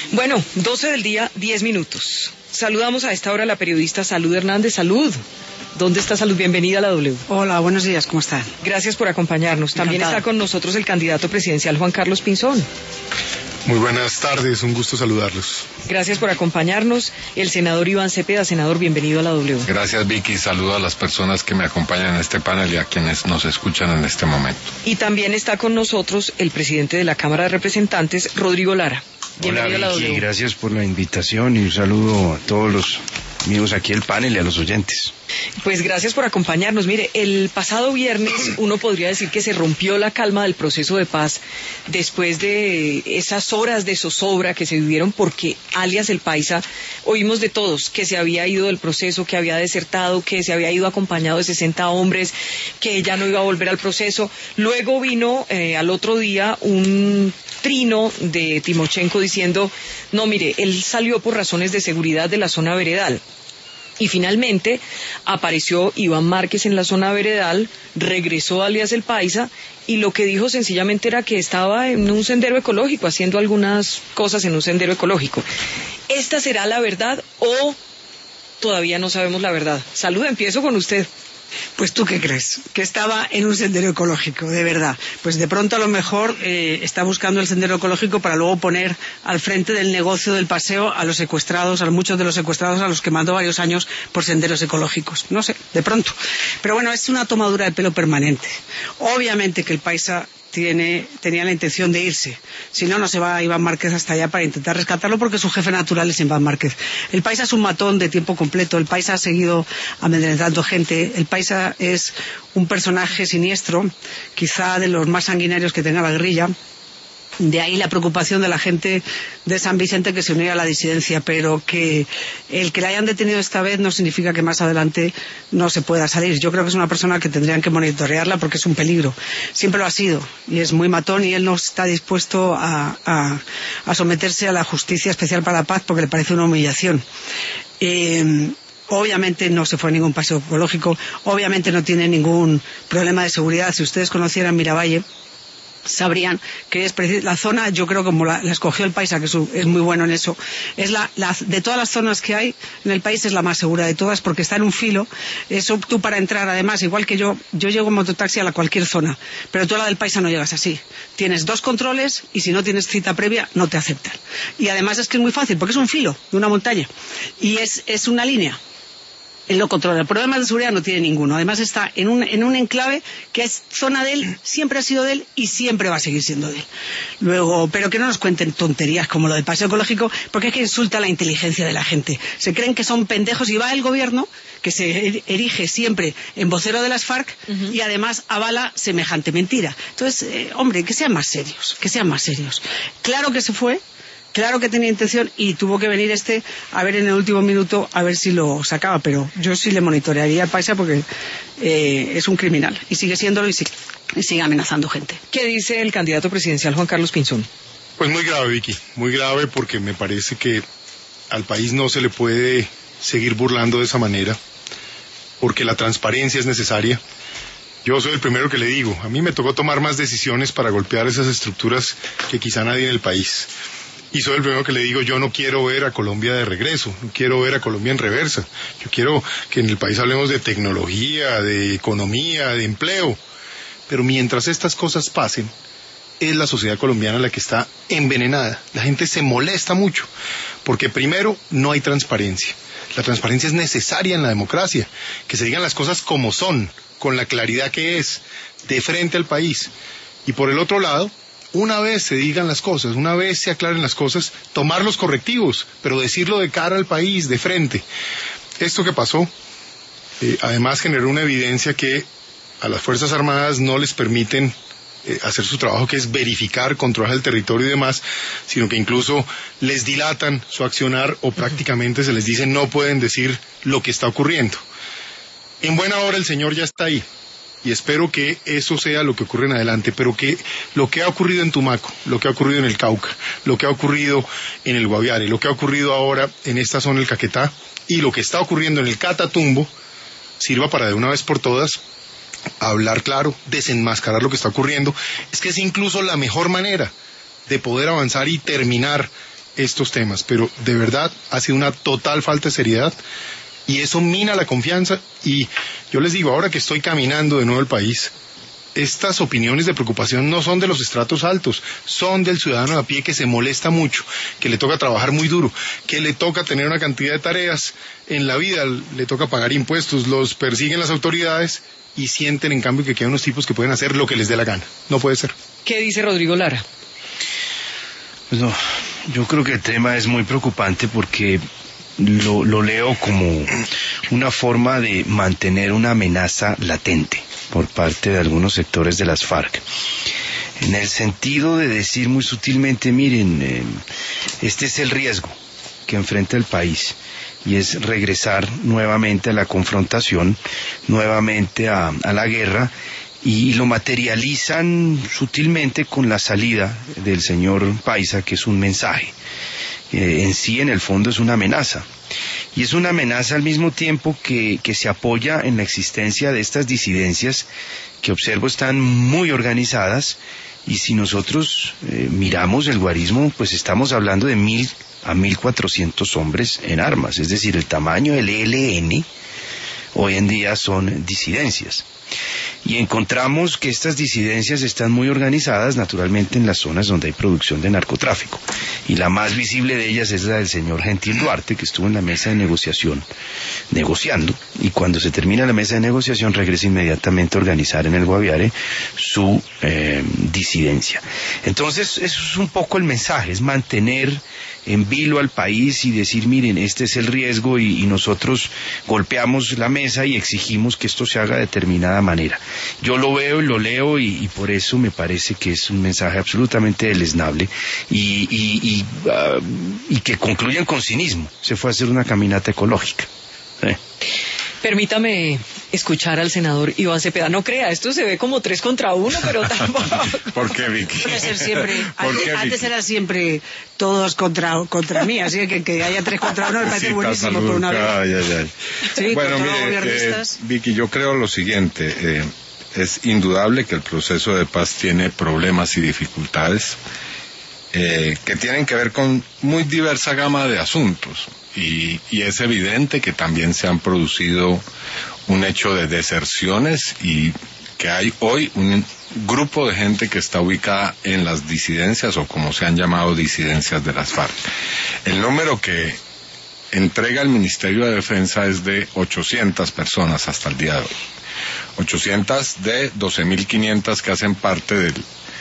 Bueno, 12 del día, 10 minutos. Saludamos a esta hora a la periodista Salud Hernández. Salud. ¿Dónde está Salud? Bienvenida a la W. Hola, buenos días, ¿cómo están? Gracias por acompañarnos. También está con nosotros el candidato presidencial Juan Carlos Pinzón. Muy buenas tardes, un gusto saludarlos. Gracias por acompañarnos. El senador Iván Cepeda. Senador, bienvenido a la W. Gracias, Vicky. Saludo a las personas que me acompañan en este panel y a quienes nos escuchan en este momento. Y también está con nosotros el presidente de la Cámara de Representantes, Rodrigo Lara. Bienvenido. Hola, a la Vicky, W. gracias por la invitación y un saludo a todos los amigos aquí del panel y a los oyentes. Pues gracias por acompañarnos. Mire, el pasado viernes uno podría decir que se rompió la calma del proceso de paz después de esas horas de zozobra que se vivieron porque alias el Paisa oímos de todos que se había ido del proceso, que había desertado, que se había ido acompañado de 60 hombres, que ya no iba a volver al proceso. Luego vino al otro día un trino de Timochenko diciendo, no, mire, él salió por razones de seguridad de la zona veredal. Y finalmente apareció Iván Márquez en la zona veredal, regresó alias el Paisa y lo que dijo sencillamente era que estaba en un sendero ecológico, haciendo algunas cosas en un sendero ecológico. ¿Esta será la verdad o todavía no sabemos la verdad? Salud, empiezo con usted. Pues ¿tú qué crees? Que estaba en un sendero ecológico, de verdad. Pues de pronto a lo mejor está buscando el sendero ecológico para luego poner al frente del negocio del paseo a los secuestrados, a muchos de los secuestrados a los que mandó varios años por senderos ecológicos. No sé, de pronto. Pero bueno, es una tomadura de pelo permanente. Obviamente que el Paisa tenía la intención de irse. Si no, no se va Iván Márquez hasta allá para intentar rescatarlo porque su jefe natural es Iván Márquez. El Paisa es un matón de tiempo completo. El Paisa ha seguido amedrentando gente. El Paisa es un personaje siniestro, quizá de los más sanguinarios que tenga la guerrilla. De ahí la preocupación de la gente de San Vicente que se unía a la disidencia, pero que el que la hayan detenido esta vez no significa que más adelante no se pueda salir. Yo creo que es una persona que tendrían que monitorearla porque es un peligro. Siempre lo ha sido y es muy matón y él no está dispuesto a someterse a la Justicia Especial para la Paz porque le parece una humillación. Obviamente no se fue a ningún paseo ecológico, obviamente no tiene ningún problema de seguridad. Si ustedes conocieran Miravalle, sabrían que es la zona, yo creo como la escogió el Paisa, que es muy bueno en eso, es de todas las zonas que hay en el país es la más segura de todas porque está en un filo. Eso tú para entrar, además, igual que yo llego en mototaxi a cualquier zona, pero tú a la del Paisa no llegas así. Tienes 2 controles y si no tienes cita previa no te aceptan. Y además es que es muy fácil porque es un filo de una montaña y es una línea. Él lo controla. Problemas de seguridad no tiene ninguno. Además está en un enclave que es zona de él, siempre ha sido de él y siempre va a seguir siendo de él. Luego, pero que no nos cuenten tonterías como lo del paseo ecológico, porque es que insulta la inteligencia de la gente. Se creen que son pendejos y va el gobierno, que se erige siempre en vocero de las FARC y además avala semejante mentira. Entonces, hombre, que sean más serios, que sean más serios. Claro que se fue. Claro que tenía intención y tuvo que venir a ver en el último minuto a ver si lo sacaba, pero yo sí le monitorearía al Paisa porque es un criminal y sigue siéndolo y sigue amenazando gente. ¿Qué dice el candidato presidencial Juan Carlos Pinzón? Pues muy grave, Vicky, muy grave porque me parece que al país no se le puede seguir burlando de esa manera porque la transparencia es necesaria. Yo soy el primero que le digo, a mí me tocó tomar más decisiones para golpear esas estructuras que quizá nadie en el país. Y soy el primero que le digo, yo no quiero ver a Colombia de regreso, no quiero ver a Colombia en reversa. Yo quiero que en el país hablemos de tecnología, de economía, de empleo. Pero mientras estas cosas pasen, es la sociedad colombiana la que está envenenada. La gente se molesta mucho, porque primero no hay transparencia. La transparencia es necesaria en la democracia, que se digan las cosas como son, con la claridad que es, de frente al país. Y por el otro lado, una vez se digan las cosas, una vez se aclaren las cosas, tomar los correctivos, pero decirlo de cara al país, de frente. Esto que pasó, además generó una evidencia que a las Fuerzas Armadas no les permiten hacer su trabajo, que es verificar, controlar el territorio y demás, sino que incluso les dilatan su accionar o prácticamente se les dice no pueden decir lo que está ocurriendo. En buena hora el señor ya está ahí. Y espero que eso sea lo que ocurre en adelante, pero que lo que ha ocurrido en Tumaco, lo que ha ocurrido en el Cauca, lo que ha ocurrido en el Guaviare, lo que ha ocurrido ahora en esta zona del Caquetá y lo que está ocurriendo en el Catatumbo, sirva para de una vez por todas hablar claro, desenmascarar lo que está ocurriendo. Es que es incluso la mejor manera de poder avanzar y terminar estos temas, pero de verdad ha sido una total falta de seriedad y eso mina la confianza. Y yo les digo, ahora que estoy caminando de nuevo el país, estas opiniones de preocupación no son de los estratos altos, son del ciudadano a pie que se molesta mucho, que le toca trabajar muy duro, que le toca tener una cantidad de tareas en la vida, le toca pagar impuestos, los persiguen las autoridades y sienten en cambio que hay unos tipos que pueden hacer lo que les dé la gana. No puede ser. ¿Qué dice Rodrigo Lara? Pues no, yo creo que el tema es muy preocupante porque lo leo como una forma de mantener una amenaza latente por parte de algunos sectores de las FARC, en el sentido de decir muy sutilmente, miren, este es el riesgo que enfrenta el país, y es regresar nuevamente a la confrontación, nuevamente a la guerra, y lo materializan sutilmente con la salida del señor Paisa, que es un mensaje. En sí, en el fondo, es una amenaza. Y es una amenaza al mismo tiempo que se apoya en la existencia de estas disidencias que observo están muy organizadas, y si nosotros miramos el guarismo, pues estamos hablando de 1.000 a 1.400 hombres en armas, es decir, el tamaño del ELN hoy en día son disidencias. Y encontramos que estas disidencias están muy organizadas naturalmente en las zonas donde hay producción de narcotráfico, y la más visible de ellas es la del señor Gentil Duarte, que estuvo en la mesa de negociación negociando, y cuando se termina la mesa de negociación regresa inmediatamente a organizar en el Guaviare su disidencia. Entonces eso es un poco el mensaje, es mantener en vilo al país y decir, miren, este es el riesgo, y nosotros golpeamos la mesa y exigimos que esto se haga de determinada manera. Yo lo veo y lo leo, y por eso me parece que es un mensaje absolutamente deleznable y que concluyen con cinismo. Se fue a hacer una caminata ecológica. Permítame escuchar al senador Iván Cepeda. No crea, esto se ve como 3 contra 1, pero tampoco. ¿Por qué, Vicky? Puede ser siempre. ¿Por qué, Antes Vicky? era siempre todos contra mí, así que haya 3 contra 1 me parece buenísimo por una vez. Ay. Sí, Bueno, contra los mire, gobiernistas. Vicky, yo creo lo siguiente. Es indudable que el proceso de paz tiene problemas y dificultades que tienen que ver con muy diversa gama de asuntos. Y es evidente que también se han producido un hecho de deserciones y que hay hoy un grupo de gente que está ubicada en las disidencias, o como se han llamado, disidencias de las FARC. El número que entrega el Ministerio de Defensa es de 800 personas hasta el día de hoy. 800 de 12.500 que hacen parte del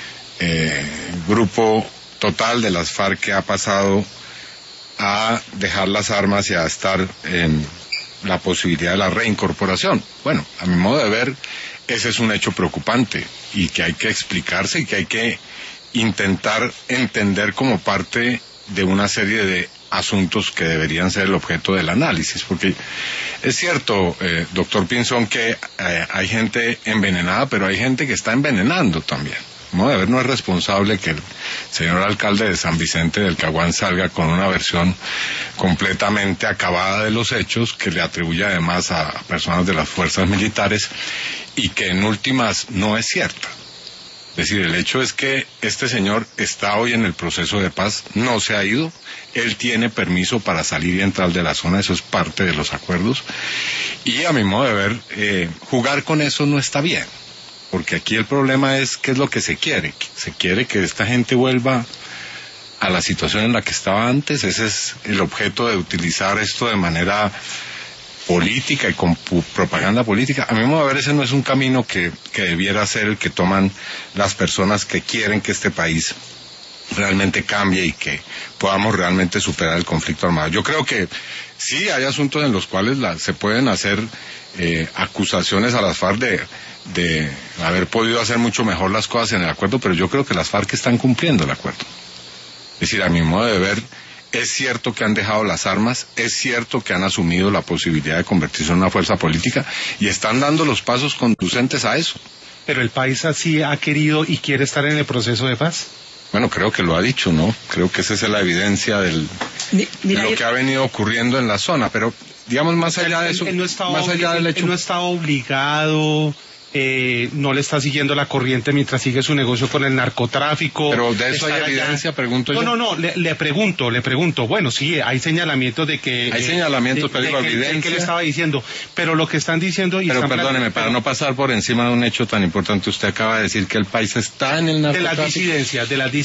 grupo total de las FARC que ha pasado a dejar las armas y a estar en la posibilidad de la reincorporación. Bueno, a mi modo de ver, ese es un hecho preocupante y que hay que explicarse y que hay que intentar entender como parte de una serie de asuntos que deberían ser el objeto del análisis, porque es cierto, doctor Pinzón, que hay gente envenenada, pero hay gente que está envenenando también. No, de ver, no es responsable que el señor alcalde de San Vicente del Caguán salga con una versión completamente acabada de los hechos, que le atribuye además a personas de las fuerzas militares y que en últimas no es cierta. Es decir, el hecho es que este señor está hoy en el proceso de paz, no se ha ido, él tiene permiso para salir y entrar de la zona, eso es parte de los acuerdos, y a mi modo de ver, jugar con eso no está bien. Porque aquí el problema es qué es lo que se quiere. Se quiere que esta gente vuelva a la situación en la que estaba antes. Ese es el objeto de utilizar esto de manera política y con propaganda política. A mi modo de ver, ese no es un camino que debiera ser el que toman las personas que quieren que este país realmente cambie y que podamos realmente superar el conflicto armado. Yo creo que sí hay asuntos en los cuales se pueden hacer acusaciones a las FARC de haber podido hacer mucho mejor las cosas en el acuerdo, pero yo creo que las FARC están cumpliendo el acuerdo. Es decir, a mi modo de ver, es cierto que han dejado las armas, es cierto que han asumido la posibilidad de convertirse en una fuerza política y están dando los pasos conducentes a eso. Pero el país así ha querido y quiere estar en el proceso de paz. Bueno, creo que lo ha dicho, ¿no? Creo que esa es la evidencia de lo que ha venido ocurriendo en la zona, pero digamos más allá de eso, Él no estaba obligado no le está siguiendo la corriente mientras sigue su negocio con el narcotráfico. Pero de eso hay evidencia, pregunto yo. No, le pregunto. Bueno, sí, hay señalamientos de que... Hay señalamientos, pero digo, evidencia. Que le estaba diciendo, pero lo que están diciendo... Pero perdóneme, para no pasar por encima de un hecho tan importante, usted acaba de decir que el país está en el narcotráfico. De las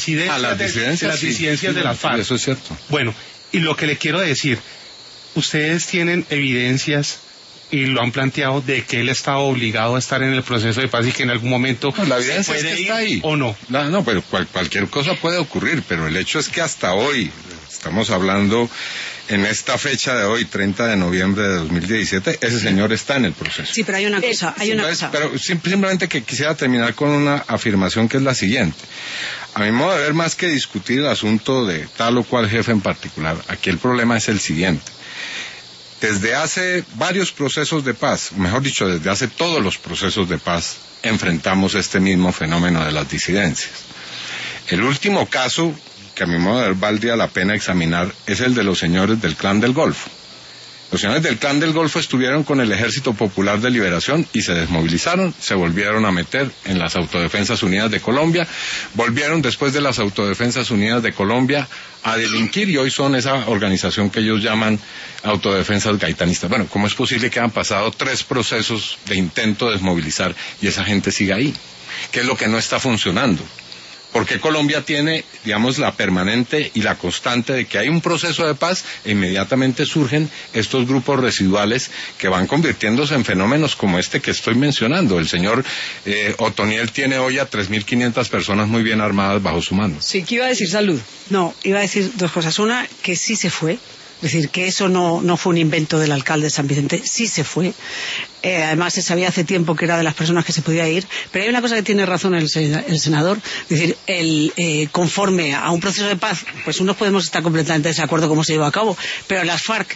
disidencias de las FARC. Eso es cierto. Bueno, y lo que le quiero decir, ustedes tienen evidencias y lo han planteado de que él estaba obligado a estar en el proceso de paz y que en algún momento la evidencia es que está ahí o no. No, pero cualquier cosa puede ocurrir, pero el hecho es que hasta hoy, estamos hablando en esta fecha de hoy, 30 de noviembre de 2017, ese señor está en el proceso. Sí, pero hay una cosa, Pero simplemente que quisiera terminar con una afirmación que es la siguiente. A mi modo de ver, más que discutir el asunto de tal o cual jefe en particular, aquí el problema es el siguiente. Desde hace varios procesos de paz, mejor dicho, desde hace todos los procesos de paz, enfrentamos este mismo fenómeno de las disidencias. El último caso, que a mi modo de ver valdría la pena examinar, es el de los señores del Clan del Golfo. Los señores del Clan del Golfo estuvieron con el Ejército Popular de Liberación y se desmovilizaron, se volvieron a meter en las Autodefensas Unidas de Colombia, volvieron después de las Autodefensas Unidas de Colombia a delinquir y hoy son esa organización que ellos llaman Autodefensas Gaitanistas. Bueno, ¿cómo es posible que han pasado 3 procesos de intento de desmovilizar y esa gente sigue ahí? ¿Qué es lo que no está funcionando? Porque Colombia tiene, digamos, la permanente y la constante de que hay un proceso de paz e inmediatamente surgen estos grupos residuales que van convirtiéndose en fenómenos como este que estoy mencionando. El señor Otoniel tiene hoy a 3.500 personas muy bien armadas bajo su mando. Sí, ¿qué iba a decir Salud? No, iba a decir 2 cosas. Una, que sí se fue. Es decir, que eso no fue un invento del alcalde de San Vicente, sí se fue. Además, se sabía hace tiempo que era de las personas que se podía ir. Pero hay una cosa que tiene razón el senador. Es decir, conforme a un proceso de paz, pues unos podemos estar completamente de desacuerdo cómo se lleva a cabo, pero las FARC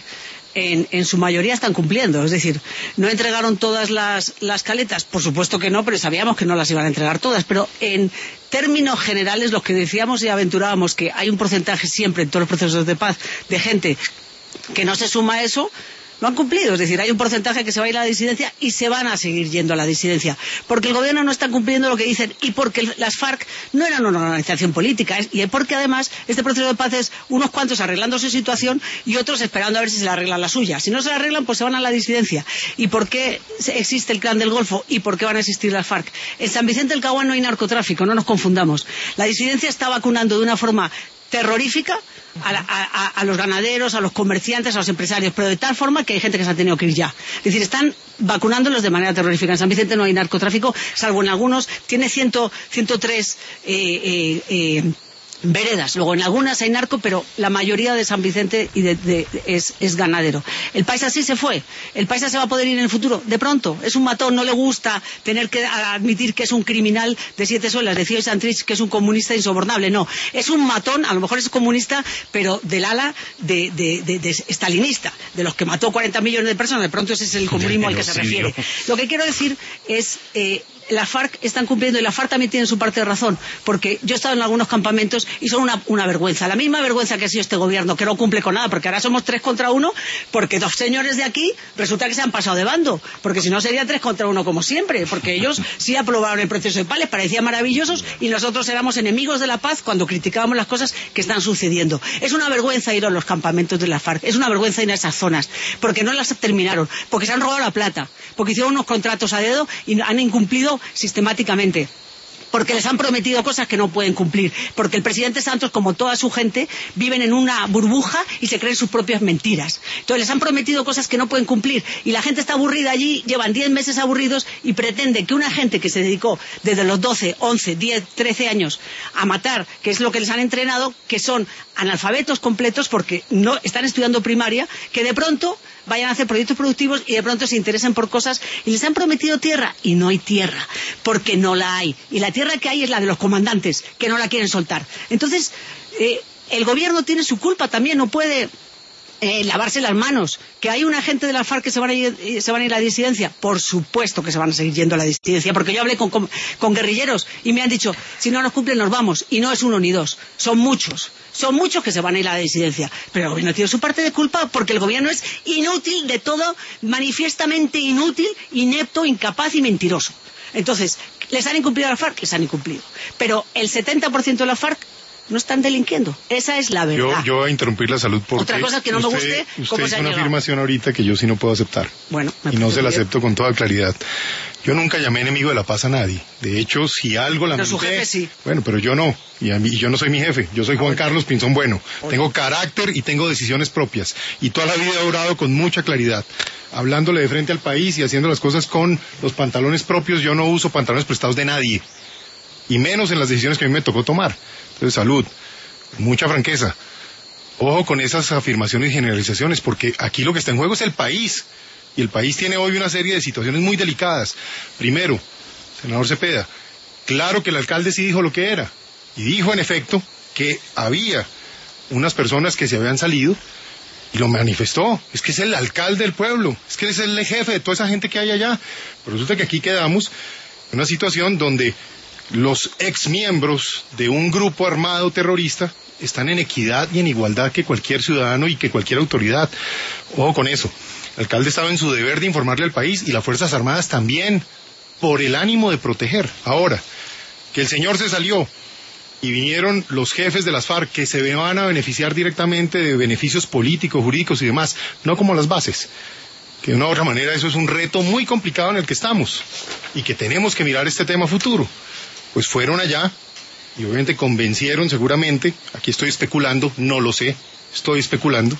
en su mayoría están cumpliendo. Es decir, ¿no entregaron todas las caletas? Por supuesto que no, pero sabíamos que no las iban a entregar todas. Pero en términos generales, lo que decíamos y aventurábamos, que hay un porcentaje siempre en todos los procesos de paz de gente que no se suma a eso, lo han cumplido. Es decir, hay un porcentaje que se va a ir a la disidencia y se van a seguir yendo a la disidencia. Porque el gobierno no está cumpliendo lo que dicen y porque las FARC no eran una organización política. Y porque además este proceso de paz es unos cuantos arreglando su situación y otros esperando a ver si se la arreglan la suya. Si no se la arreglan, pues se van a la disidencia. ¿Y por qué existe el Clan del Golfo? ¿Y por qué van a existir las FARC? En San Vicente del Caguán no hay narcotráfico, no nos confundamos. La disidencia está vacunando de una forma terrorífica a los ganaderos, a los comerciantes, a los empresarios, pero de tal forma que hay gente que se ha tenido que ir ya. Es decir, están vacunándolos de manera terrorífica. En San Vicente no hay narcotráfico, salvo en algunos. Tiene 103 veredas. Luego en algunas hay narco, pero la mayoría de San Vicente es ganadero. El país así se fue. El país se va a poder ir en el futuro. De pronto, es un matón, no le gusta tener que admitir que es un criminal de 7 suelas. Decía Santrich que es un comunista insobornable. No, es un matón, a lo mejor es comunista, pero del ala de stalinista, de los que mató 40 millones de personas. De pronto ese es el comunismo al que se refiere. Lo que quiero decir es... las FARC están cumpliendo y la FARC también tiene su parte de razón, porque yo he estado en algunos campamentos y son una vergüenza, la misma vergüenza que ha sido este gobierno, que no cumple con nada, porque ahora somos 3 contra 1, porque 2 señores de aquí resulta que se han pasado de bando, porque si no sería 3 contra 1 como siempre, porque ellos sí aprobaron el proceso de paz, les parecía maravillosos y nosotros éramos enemigos de la paz cuando criticábamos las cosas que están sucediendo. Es una vergüenza ir a los campamentos de la FARC, es una vergüenza ir a esas zonas, porque no las terminaron, porque se han robado la plata, porque hicieron unos contratos a dedo y han incumplido sistemáticamente, porque les han prometido cosas que no pueden cumplir, porque el presidente Santos, como toda su gente, viven en una burbuja y se creen sus propias mentiras. Entonces les han prometido cosas que no pueden cumplir y la gente está aburrida allí, llevan 10 meses aburridos y pretende que una gente que se dedicó desde los 12, 11, 10, 13 años a matar, que es lo que les han entrenado, que son analfabetos completos porque no están estudiando primaria, que de pronto vayan a hacer proyectos productivos y de pronto se interesen por cosas y les han prometido tierra y no hay tierra, porque no la hay. Y la tierra que hay es la de los comandantes, que no la quieren soltar. Entonces, el gobierno tiene su culpa también, no puede lavarse las manos. ¿Que hay una gente de la FARC que se van a ir a la disidencia? Por supuesto que se van a seguir yendo a la disidencia, porque yo hablé con guerrilleros y me han dicho, si no nos cumplen nos vamos, y no es 1 ni 2, son muchos que se van a ir a la disidencia, pero el gobierno tiene su parte de culpa porque el gobierno es inútil de todo, manifiestamente inútil, inepto, incapaz y mentiroso. Entonces, ¿les han incumplido a la FARC? Les han incumplido. Pero el 70% de la FARC no están delinquiendo. Esa es la verdad. Yo voy a interrumpir la salud porque otra cosa que no me guste, usted hizo una afirmación ahorita que yo sí no puedo aceptar. Bueno, y no se la acepto con toda claridad. Yo nunca llamé enemigo de la paz a nadie. De hecho, si algo lamenté... Pero su jefe sí. Bueno, pero yo no. Y yo no soy mi jefe. Yo soy Juan Carlos Pinzón Bueno. Tengo carácter y tengo decisiones propias. Y toda la vida he obrado con mucha claridad. Hablándole de frente al país y haciendo las cosas con los pantalones propios. Yo no uso pantalones prestados de nadie. Y menos en las decisiones que a mí me tocó tomar. Entonces, salud. Mucha franqueza. Ojo con esas afirmaciones y generalizaciones, porque aquí lo que está en juego es el país. Y el país tiene hoy una serie de situaciones muy delicadas. Primero, senador Cepeda, claro que el alcalde sí dijo lo que era. Y dijo, en efecto, que había unas personas que se habían salido y lo manifestó. Es que es el alcalde del pueblo. Es que es el jefe de toda esa gente que hay allá. Pero resulta que aquí quedamos en una situación donde los exmiembros de un grupo armado terrorista están en equidad y en igualdad que cualquier ciudadano y que cualquier autoridad. Ojo con eso. El alcalde estaba en su deber de informarle al país y las Fuerzas Armadas también, por el ánimo de proteger. Ahora, que el señor se salió y vinieron los jefes de las FARC que se van a beneficiar directamente de beneficios políticos, jurídicos y demás, no como las bases. Que de una u otra manera eso es un reto muy complicado en el que estamos y que tenemos que mirar este tema futuro. Pues fueron allá y obviamente convencieron seguramente, aquí estoy especulando, no lo sé, estoy especulando,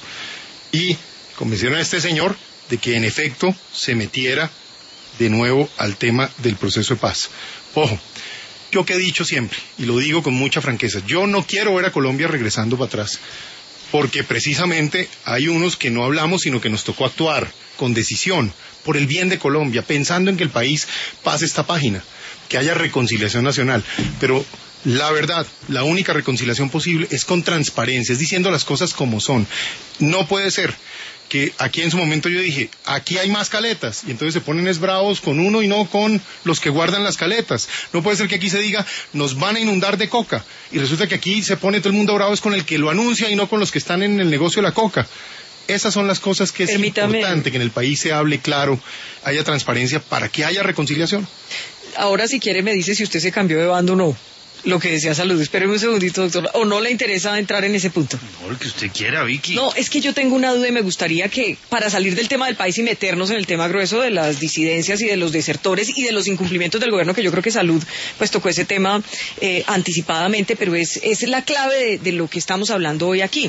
y convencieron a este señor de que en efecto se metiera de nuevo al tema del proceso de paz. Ojo, yo que he dicho siempre, y lo digo con mucha franqueza, yo no quiero ver a Colombia regresando para atrás, porque precisamente hay unos que no hablamos, sino que nos tocó actuar con decisión, por el bien de Colombia, pensando en que el país pase esta página, que haya reconciliación nacional, pero la verdad, la única reconciliación posible es con transparencia, es diciendo las cosas como son. No puede ser que aquí en su momento yo dije, aquí hay más caletas, y entonces se ponen bravos con uno y no con los que guardan las caletas. No puede ser que aquí se diga, nos van a inundar de coca, y resulta que aquí se pone todo el mundo bravo es con el que lo anuncia y no con los que están en el negocio de la coca. Esas son las cosas que es importante que en el país se hable claro, haya transparencia para que haya reconciliación. Ahora, si quiere, me dice si usted se cambió de bando o no. Lo que decía Salud. Espéreme un segundito, doctor. ¿O no le interesa entrar en ese punto? No, lo que usted quiera, Vicky. No, es que yo tengo una duda y me gustaría que, para salir del tema del país y meternos en el tema grueso de las disidencias y de los desertores y de los incumplimientos del gobierno, que yo creo que Salud pues tocó ese tema anticipadamente, pero es la clave de lo que estamos hablando hoy aquí.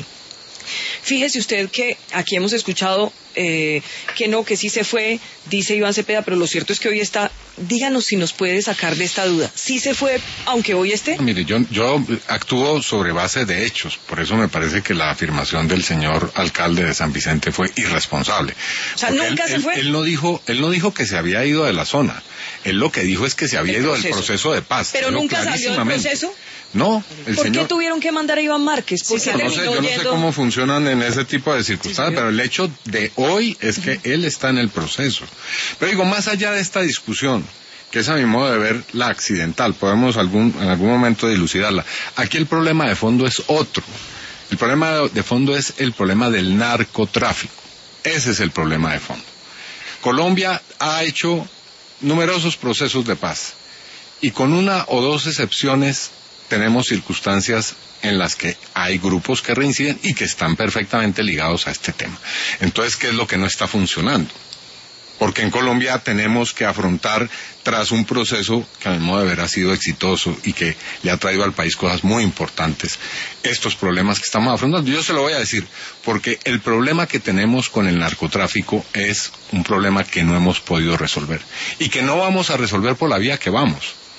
Fíjese usted que aquí hemos escuchado que no, que sí se fue, dice Iván Cepeda, pero lo cierto es que hoy está. Díganos si nos puede sacar de esta duda. ¿Sí se fue, aunque hoy esté? Mire, yo actúo sobre base de hechos, por eso me parece que la afirmación del señor alcalde de San Vicente fue irresponsable. O sea, nunca se fue. Él no dijo que se había ido de la zona. Él lo que dijo es que se había ido del proceso de paz. Pero nunca salió del proceso. No, ¿Por qué tuvieron que mandar a Iván Márquez? Yo no sé cómo funcionan en ese tipo de circunstancias, pero el hecho de hoy es que él está en el proceso. Pero digo, más allá de esta discusión, que es a mi modo de ver la accidental, podemos en algún momento dilucidarla. Aquí el problema de fondo es otro. El problema de fondo es el problema del narcotráfico. Ese es el problema de fondo. Colombia ha hecho numerosos procesos de paz y con una o dos excepciones tenemos circunstancias en las que hay grupos que reinciden y que están perfectamente ligados a este tema. Entonces, ¿qué es lo que no está funcionando? Porque en Colombia tenemos que afrontar, tras un proceso que a mi modo de ver ha sido exitoso y que le ha traído al país cosas muy importantes, estos problemas que estamos afrontando. Yo se lo voy a decir, porque el problema que tenemos con el narcotráfico es un problema que no hemos podido resolver y que no vamos a resolver por la vía que vamos.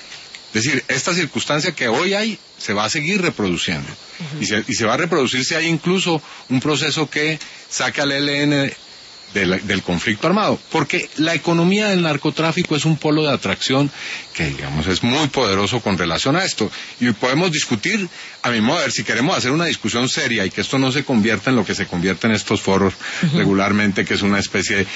Es decir, esta circunstancia que hoy hay se va a seguir reproduciendo. Y se va a reproducir si hay incluso un proceso que saque al ELN del conflicto armado. Porque la economía del narcotráfico es un polo de atracción que, digamos, es muy poderoso con relación a esto. Y podemos discutir, a mi modo de ver, si queremos hacer una discusión seria y que esto no se convierta en lo que se convierte en estos foros regularmente, que es una especie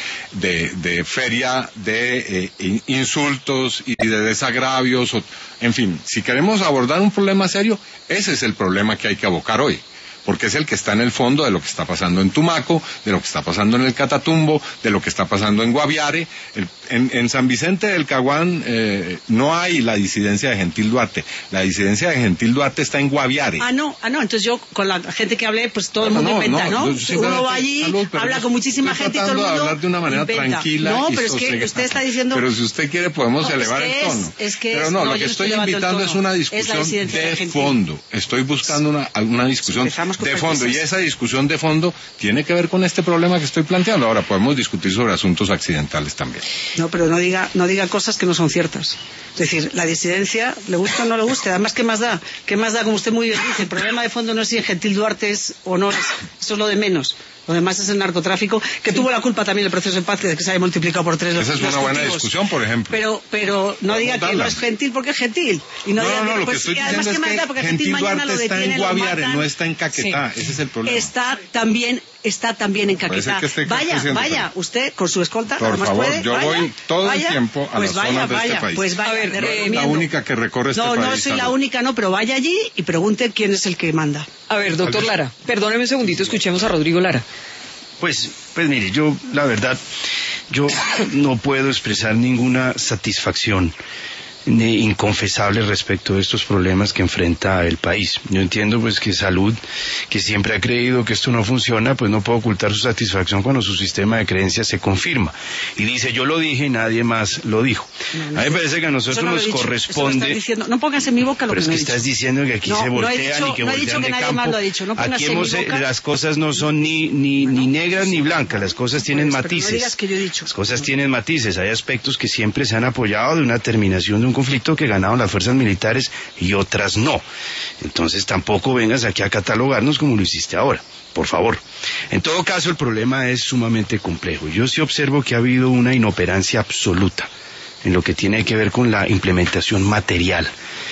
de feria de insultos y de desagravios. En fin, si queremos abordar un problema serio, ese es el problema que hay que abocar hoy. Porque es el que está en el fondo de lo que está pasando en Tumaco, de lo que está pasando en el Catatumbo, de lo que está pasando en Guaviare. en San Vicente del Caguán no hay la disidencia de Gentil Duarte. La disidencia de Gentil Duarte está en Guaviare. No, entonces yo con la gente que hablé, pues todo el mundo inventa, ¿no? Uno va allí, habla con muchísima gente y todo el mundo hablar de una manera inventa. tranquila. No, y pero es que usted está diciendo... Pero si usted quiere podemos elevar el tono. Pero no, lo que estoy invitando es una discusión de fondo. Estoy buscando una discusión de fondo, y esa discusión de fondo tiene que ver con este problema que estoy planteando. Ahora podemos discutir sobre asuntos accidentales también. No, pero no diga cosas que no son ciertas. Es decir, la disidencia, le gusta o no le gusta. Además, ¿qué más da? ¿Qué más da? Como usted muy bien dice, el problema de fondo no es si Gentil Duarte es o no es. Eso es lo de menos. Lo demás es el narcotráfico, que tuvo la culpa también el proceso de paz, de que se haya multiplicado por 3 los Esa es una buena cultivos. Discusión, por ejemplo. Pero no diga que no es Gentil porque es Gentil. Y no, diga lo que estoy diciendo es que Gentil Duarte está en Guaviare, no está en Caquetá. Sí. Ese es el problema. Está también en Caquetá. Vaya, usted con su escolta. Por favor, puede, yo voy todo el tiempo a las zonas de este país. Pues vaya, a ver, la única que recorre este país. No soy la única, no, pero vaya allí y pregunte quién es el que manda. A ver, doctor Lara, perdóneme un segundito, escuchemos a Rodrigo Lara. Pues mire, yo, la verdad, yo no puedo expresar ninguna satisfacción inconfesable respecto de estos problemas que enfrenta el país. Yo entiendo pues que Salud, que siempre ha creído que esto no funciona, pues no puede ocultar su satisfacción cuando su sistema de creencias se confirma. Y dice, yo lo dije y nadie más lo dijo. A mí me parece que a nosotros nos corresponde... No pongas en mi boca lo pero que me es que estás diciendo que aquí se voltean y que voltean de campo. Aquí las cosas no son ni negras ni blancas, las cosas tienen matices. No digas que yo he dicho. Las cosas tienen matices, hay aspectos que siempre se han apoyado de una terminación de un conflicto que ganaron las fuerzas militares y otras no. Entonces tampoco vengas aquí a catalogarnos como lo hiciste ahora, por favor. En todo caso, el problema es sumamente complejo. Yo sí observo que ha habido una inoperancia absoluta en lo que tiene que ver con la implementación material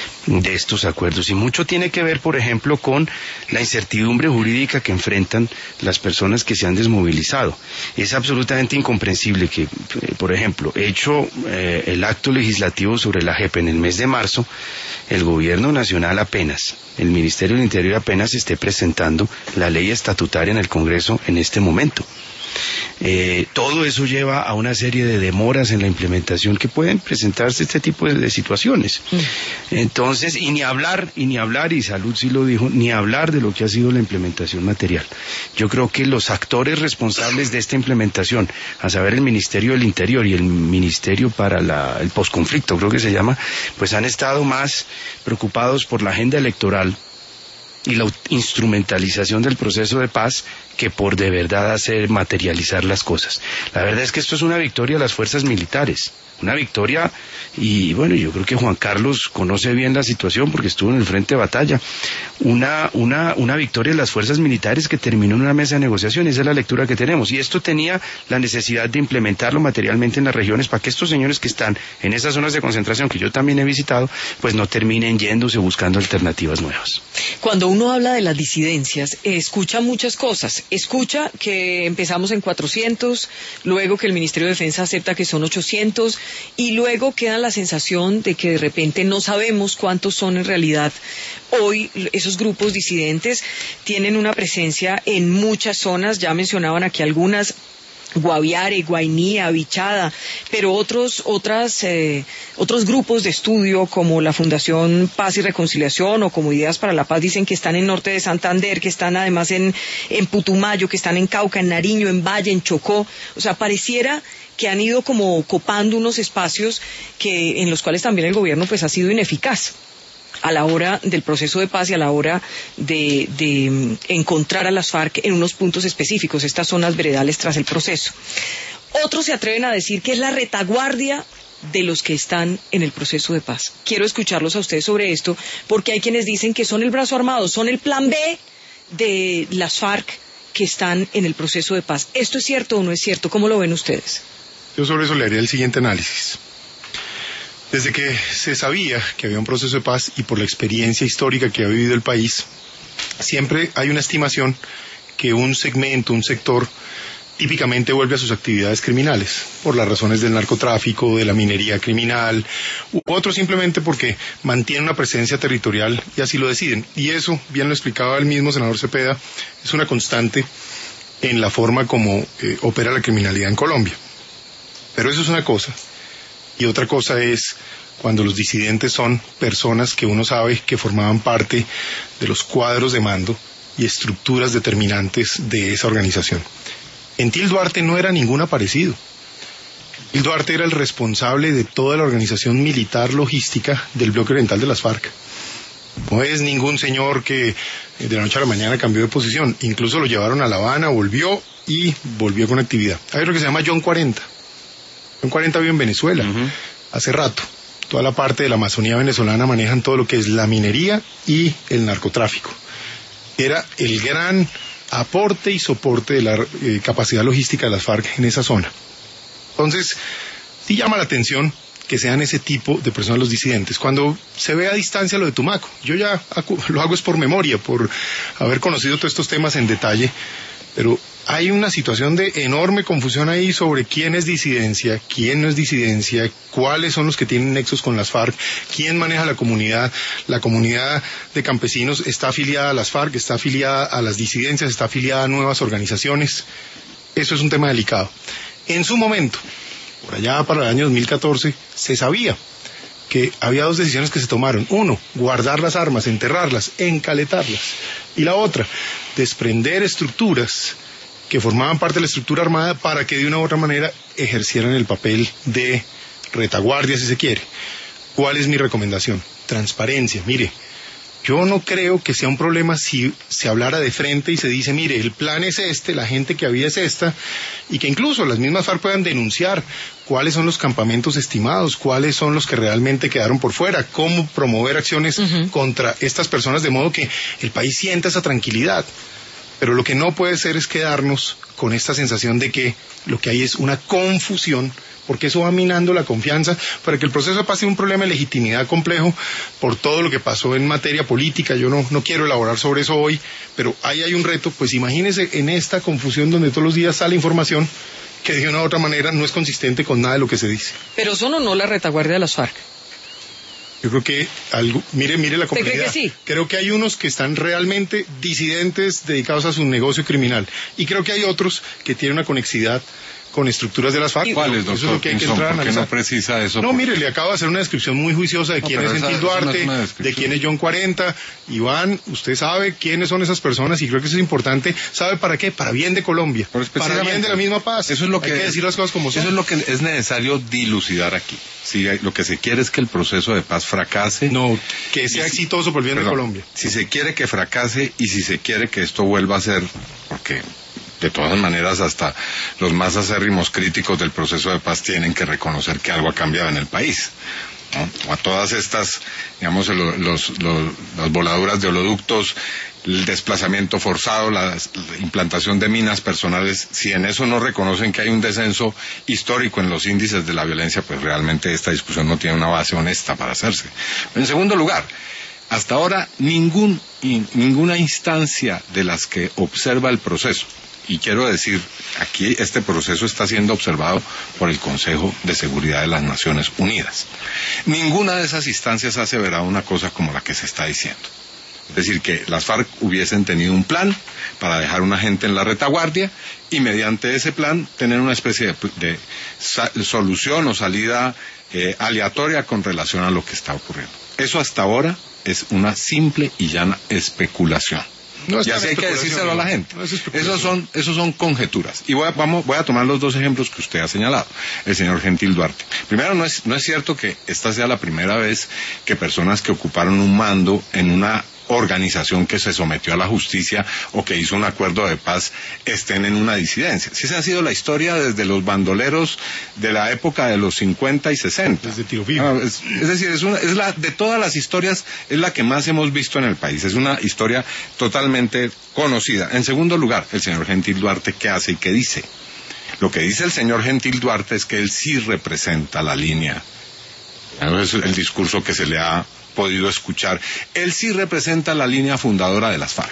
de estos acuerdos, y mucho tiene que ver, por ejemplo, con la incertidumbre jurídica que enfrentan las personas que se han desmovilizado. Es absolutamente incomprensible que, por ejemplo, hecho el acto legislativo sobre la JEP en el mes de marzo, el gobierno nacional apenas, el Ministerio del Interior apenas esté presentando la ley estatutaria en el Congreso en este momento. Todo eso lleva a una serie de demoras en la implementación que pueden presentarse este tipo de situaciones. Entonces, y ni hablar, y Salud sí lo dijo, ni hablar de lo que ha sido la implementación material. Yo creo que los actores responsables de esta implementación, a saber el Ministerio del Interior y el Ministerio para el posconflicto, creo que se llama, pues han estado más preocupados por la agenda electoral y la instrumentalización del proceso de paz que por de verdad hacer materializar las cosas. La verdad es que esto es una victoria de las fuerzas militares, una victoria, y bueno, yo creo que Juan Carlos conoce bien la situación porque estuvo en el frente de batalla, una victoria de las fuerzas militares que terminó en una mesa de negociación, esa es la lectura que tenemos, y esto tenía la necesidad de implementarlo materialmente en las regiones para que estos señores que están en esas zonas de concentración que yo también he visitado, pues no terminen yéndose buscando alternativas nuevas. Cuando uno habla de las disidencias, escucha muchas cosas. Escucha que empezamos en 400, luego que el Ministerio de Defensa acepta que son 800, y luego queda la sensación de que de repente no sabemos cuántos son en realidad. Hoy esos grupos disidentes tienen una presencia en muchas zonas, ya mencionaban aquí algunas, Guaviare, Guainía, Vichada, pero otros grupos de estudio como la Fundación Paz y Reconciliación o como Ideas para la Paz dicen que están en norte de Santander, que están además en Putumayo, que están en Cauca, en Nariño, en Valle, en Chocó. O sea, pareciera que han ido como copando unos espacios en los cuales también el gobierno pues ha sido ineficaz a la hora del proceso de paz y a la hora de encontrar a las FARC en unos puntos específicos, estas zonas veredales tras el proceso. Otros se atreven a decir que es la retaguardia de los que están en el proceso de paz. Quiero escucharlos a ustedes sobre esto, porque hay quienes dicen que son el brazo armado, son el plan B de las FARC que están en el proceso de paz. ¿Esto es cierto o no es cierto? ¿Cómo lo ven ustedes? Yo sobre eso le haría el siguiente análisis. Desde que se sabía que había un proceso de paz y por la experiencia histórica que ha vivido el país, siempre hay una estimación que un segmento, un sector, típicamente vuelve a sus actividades criminales, por las razones del narcotráfico, de la minería criminal, u otro simplemente porque mantiene una presencia territorial y así lo deciden. Y eso, bien lo explicaba el mismo senador Cepeda, es una constante en la forma como opera la criminalidad en Colombia. Pero eso es una cosa. y otra cosa es cuando los disidentes son personas que uno sabe que formaban parte de los cuadros de mando y estructuras determinantes de esa organización. Gentil Duarte no era ningún aparecido. Gentil Duarte era el responsable de toda la organización militar logística del bloque oriental de las FARC. No es ningún señor que de la noche a la mañana cambió de posición. Incluso lo llevaron a La Habana, volvió con actividad. Hay otro que se llama John 40. John 40 vive en Venezuela, hace rato. Toda la parte de la Amazonía venezolana manejan todo lo que es la minería y el narcotráfico. Era el gran aporte y soporte de la capacidad logística de las FARC en esa zona. Entonces, sí llama la atención que sean ese tipo de personas los disidentes. Cuando se ve a distancia lo de Tumaco, yo ya lo hago es por memoria, por haber conocido todos estos temas en detalle, pero hay una situación de enorme confusión ahí sobre quién es disidencia, quién no es disidencia, cuáles son los que tienen nexos con las FARC, quién maneja la comunidad de campesinos está afiliada a las FARC, está afiliada a las disidencias, está afiliada a nuevas organizaciones. Eso es un tema delicado. En su momento, por allá para el año 2014, se sabía que había dos decisiones que se tomaron. Uno, guardar las armas, enterrarlas, encaletarlas. Y la otra, desprender estructuras que formaban parte de la estructura armada para que de una u otra manera ejercieran el papel de retaguardia, si se quiere. ¿Cuál es mi recomendación? Transparencia. Mire, yo no creo que sea un problema si se hablara de frente y se dice, mire, el plan es este, la gente que había es esta, y que incluso las mismas FARC puedan denunciar cuáles son los campamentos estimados, cuáles son los que realmente quedaron por fuera, cómo promover acciones contra estas personas de modo que el país sienta esa tranquilidad. Pero lo que no puede ser es quedarnos con esta sensación de que lo que hay es una confusión, porque eso va minando la confianza para que el proceso pase un problema de legitimidad complejo por todo lo que pasó en materia política. Yo no quiero elaborar sobre eso hoy, pero ahí hay un reto. Pues imagínese en esta confusión donde todos los días sale información que de una u otra manera no es consistente con nada de lo que se dice. Pero son o no la retaguardia de las FARC. Yo creo que mire la complejidad. ¿Usted cree que sí? Creo que hay unos que están realmente disidentes dedicados a su negocio criminal. Y creo que hay otros que tienen una conexidad con estructuras de las FARC. ¿Cuáles, doctor? Eso es lo que hay que entrar a ¿Por qué analizar. no precisa eso? No, mire, le acabo de hacer una descripción muy juiciosa de quién es Gentil Duarte, de quién es John 40. Iván, usted sabe quiénes son esas personas y creo que eso es importante. ¿Sabe para qué? Para bien de Colombia. Para bien de la misma paz. Eso es lo que hay que decir las cosas como son. Eso es lo que es necesario dilucidar aquí. Si lo que se quiere es que el proceso de paz fracase. No, que sea exitoso por el bien de Colombia. Si se quiere que fracase y si se quiere que esto vuelva a ser, porque de todas maneras hasta los más acérrimos críticos del proceso de paz tienen que reconocer que algo ha cambiado en el país, ¿no? A todas estas, digamos, las voladuras de oleoductos, el desplazamiento forzado, la implantación de minas personales, si en eso no reconocen que hay un descenso histórico en los índices de la violencia, pues realmente esta discusión no tiene una base honesta para hacerse. En segundo lugar, hasta ahora ninguna instancia de las que observa el proceso, y quiero decir, aquí este proceso está siendo observado por el Consejo de Seguridad de las Naciones Unidas. Ninguna de esas instancias ha aseverado una cosa como la que se está diciendo. Es decir, que las FARC hubiesen tenido un plan para dejar una gente en la retaguardia y mediante ese plan tener una especie de solución o salida aleatoria con relación a lo que está ocurriendo. Eso hasta ahora es una simple y llana especulación. No, y así hay que decírselo a la gente. No, esos son conjeturas. Y voy a tomar los dos ejemplos que usted ha señalado. El señor Gentil Duarte. Primero, no es cierto que esta sea la primera vez que personas que ocuparon un mando en una organización que se sometió a la justicia o que hizo un acuerdo de paz estén en una disidencia. Sí, esa ha sido la historia desde los bandoleros de la época de los 50 y 60. Desde Tío Vivo. Es decir, de todas las historias, es la que más hemos visto en el país. Es una historia totalmente conocida. En segundo lugar, el señor Gentil Duarte, ¿qué hace y qué dice? Lo que dice el señor Gentil Duarte es que él sí representa la línea. Es el discurso que se le ha podido escuchar. Él sí representa la línea fundadora de las FARC.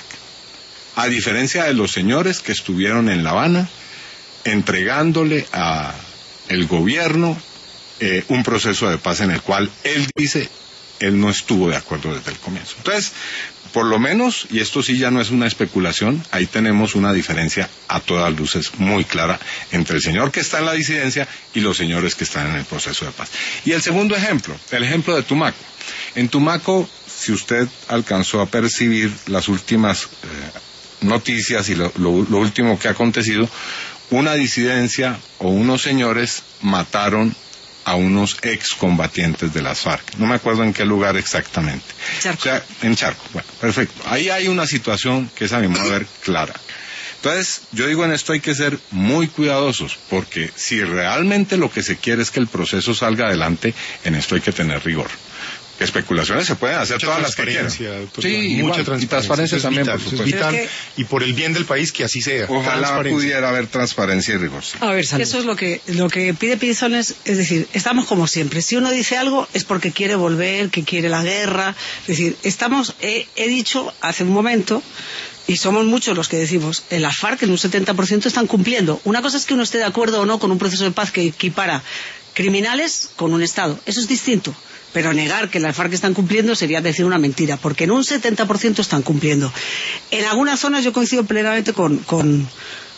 A diferencia de los señores que estuvieron en La Habana entregándole a el gobierno un proceso de paz en el cual él dice él no estuvo de acuerdo desde el comienzo. Entonces, por lo menos, y esto sí ya no es una especulación, ahí tenemos una diferencia a todas luces muy clara entre el señor que está en la disidencia y los señores que están en el proceso de paz. Y el segundo ejemplo, el ejemplo de Tumaco. En Tumaco, si usted alcanzó a percibir las últimas noticias y lo último que ha acontecido, una disidencia o unos señores mataron a unos excombatientes de las FARC. No me acuerdo en qué lugar exactamente. Charco. O sea, en Charco. Bueno, perfecto. Ahí hay una situación que es a mi modo de ver clara. Entonces, yo digo, en esto hay que ser muy cuidadosos, porque si realmente lo que se quiere es que el proceso salga adelante, en esto hay que tener rigor. Especulaciones se pueden hacer Mucha todas las que quieran. doctor, Sí, mucha igual, y transparencia. transparencia también, Vital, por eso es supuesto. vital, y por el bien del país que así sea. Ojalá pudiera haber transparencia y rigor. Sí. A ver, Salud. Eso es lo que pide Pizones, es decir, estamos como siempre. Si uno dice algo es porque quiere volver, que quiere la guerra. Es decir, he dicho hace un momento, y somos muchos los que decimos, en las FARC en un 70% están cumpliendo. Una cosa es que uno esté de acuerdo o no con un proceso de paz que equipara criminales con un Estado. Eso es distinto. Pero negar que las FARC están cumpliendo sería decir una mentira, porque en un 70% están cumpliendo. En algunas zonas, yo coincido plenamente con